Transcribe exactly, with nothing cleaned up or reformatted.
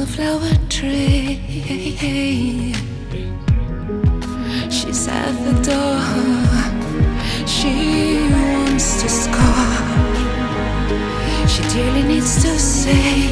flower tree. She's at the door. She wants to score. She dearly needs to say